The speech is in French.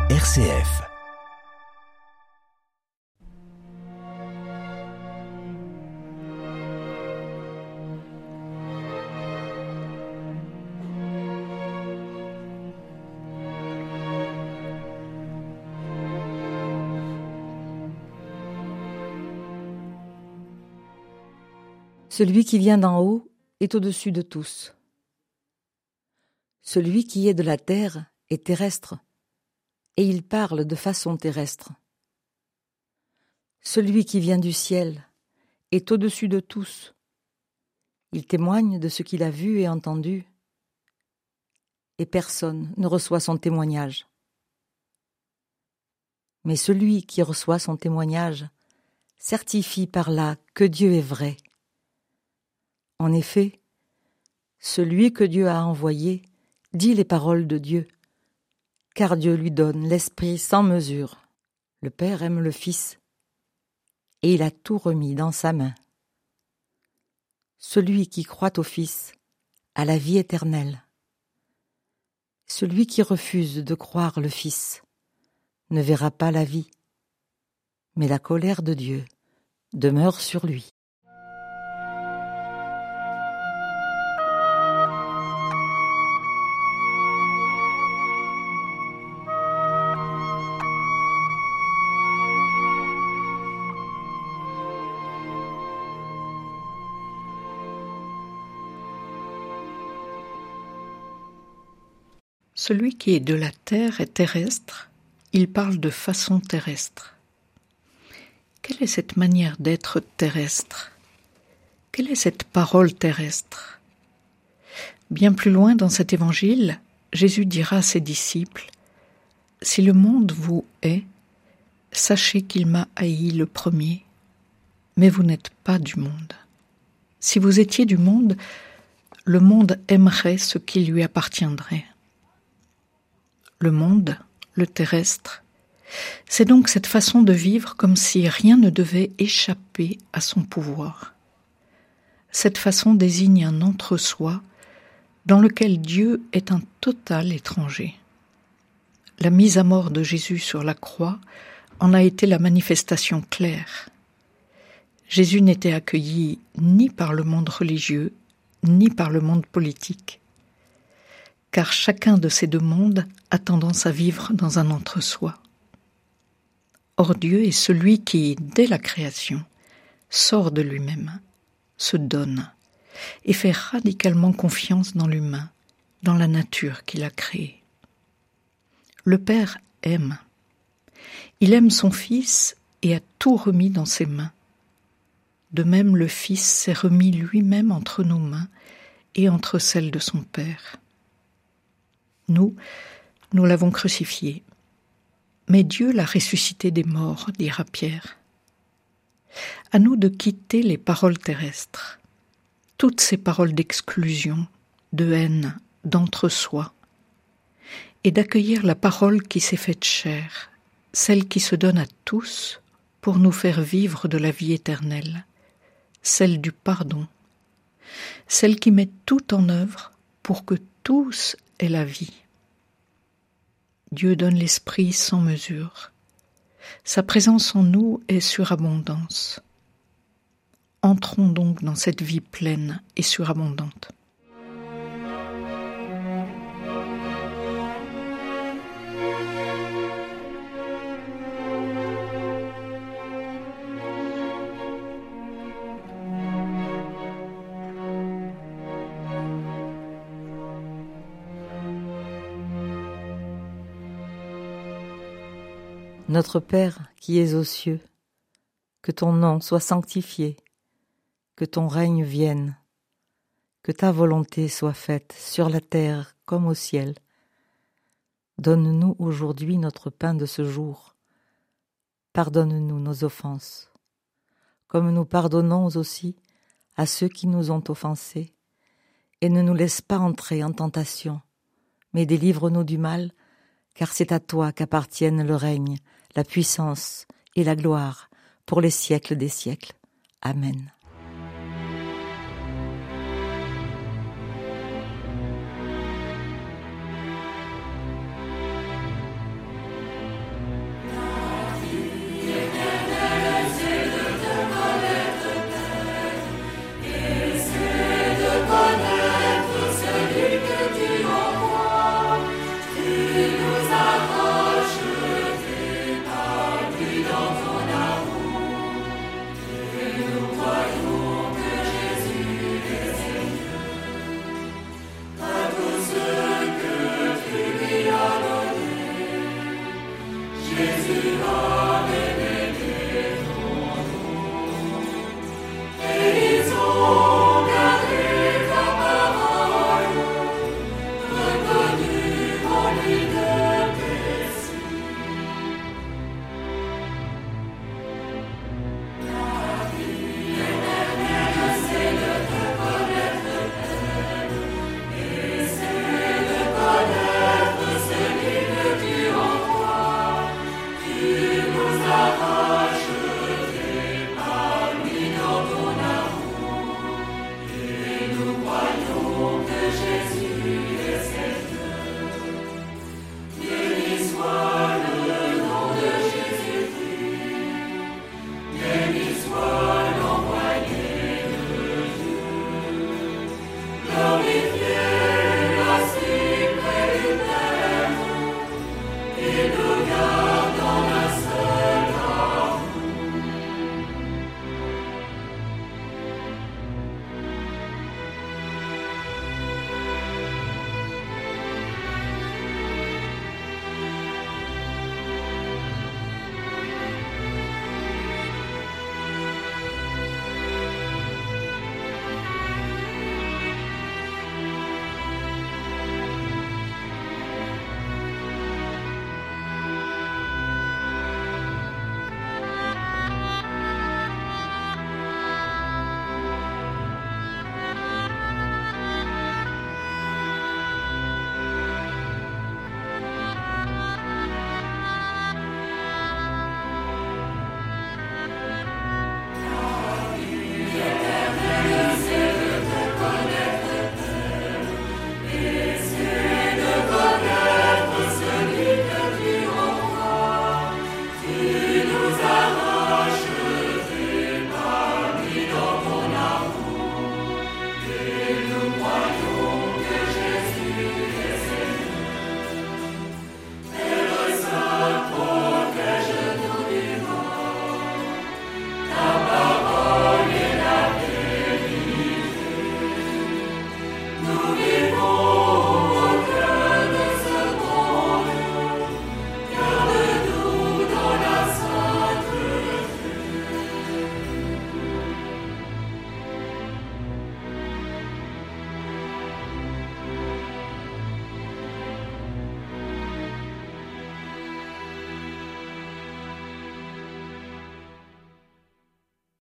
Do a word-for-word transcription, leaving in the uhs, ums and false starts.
R C F. Celui qui vient d'en haut est au-dessus de tous. Celui qui est de la terre est terrestre, et il parle de façon terrestre. Celui qui vient du ciel est au-dessus de tous. Il témoigne de ce qu'il a vu et entendu, et personne ne reçoit son témoignage. Mais celui qui reçoit son témoignage certifie par là que Dieu est vrai. En effet, celui que Dieu a envoyé dit les paroles de Dieu, car Dieu lui donne l'Esprit sans mesure. Le Père aime le Fils, et il a tout remis dans sa main. Celui qui croit au Fils a la vie éternelle. Celui qui refuse de croire le Fils ne verra pas la vie, mais la colère de Dieu demeure sur lui. Celui qui est de la terre est terrestre, il parle de façon terrestre. Quelle est cette manière d'être terrestre? Quelle est cette parole terrestre? Bien plus loin dans cet évangile, Jésus dira à ses disciples « Si le monde vous hait, sachez qu'il m'a haï le premier, mais vous n'êtes pas du monde. Si vous étiez du monde, le monde aimerait ce qui lui appartiendrait. » Le monde, le terrestre, c'est donc cette façon de vivre comme si rien ne devait échapper à son pouvoir. Cette façon désigne un entre-soi dans lequel Dieu est un total étranger. La mise à mort de Jésus sur la croix en a été la manifestation claire. Jésus n'était accueilli ni par le monde religieux, ni par le monde politique, car chacun de ces deux mondes a tendance à vivre dans un entre-soi. Or Dieu est celui qui, dès la création, sort de lui-même, se donne et fait radicalement confiance dans l'humain, dans la nature qu'il a créée. Le Père aime. Il aime son Fils et a tout remis dans ses mains. De même, le Fils s'est remis lui-même entre nos mains et entre celles de son Père. Nous, nous l'avons crucifié. Mais Dieu l'a ressuscité des morts, dira Pierre. À nous de quitter les paroles terrestres, toutes ces paroles d'exclusion, de haine, d'entre-soi, et d'accueillir la parole qui s'est faite chair, celle qui se donne à tous pour nous faire vivre de la vie éternelle, celle du pardon, celle qui met tout en œuvre pour que tous aient la vie. Dieu donne l'Esprit sans mesure. Sa présence en nous est surabondance. Entrons donc dans cette vie pleine et surabondante. Notre Père qui es aux cieux, que ton nom soit sanctifié, que ton règne vienne, que ta volonté soit faite sur la terre comme au ciel. Donne-nous aujourd'hui notre pain de ce jour. Pardonne-nous nos offenses, comme nous pardonnons aussi à ceux qui nous ont offensés, et ne nous laisse pas entrer en tentation, mais délivre-nous du mal, car c'est à toi qu'appartiennent le règne, la puissance et la gloire pour les siècles des siècles. Amen. Seigneur.